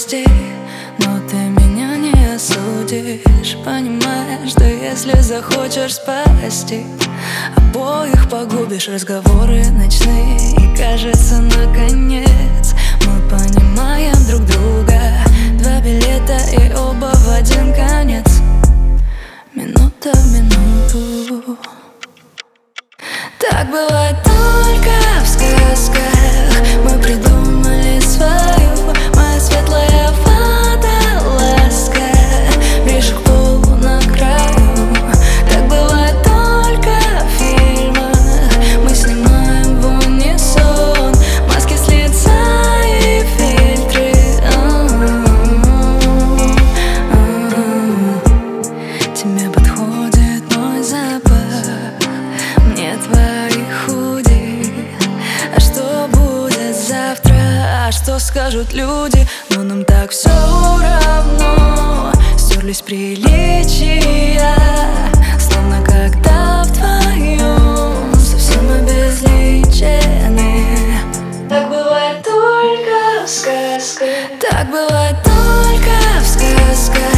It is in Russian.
прости, но ты меня не осудишь. Понимаешь, что если захочешь спасти, обоих погубишь. Разговоры ночные, и кажется, наконец мы понимаем друг друга. Два билета и оба в один конец, минута в минуту. Так бывает только в сказках. Мы придумали свою, моя светлая водолазка, ближе к полу на краю. Так бывает только в фильмах. Мы снимаем в унисон маски с лица и фильтры. Тебе подходит мой запах, мне твои худи. А что будет завтра? А что скажут люди? Но нам так все равно. Стерлись приличия, словно когда вдвоем совсем обезличены. Так бывает только в сказках. Так бывает только в сказках.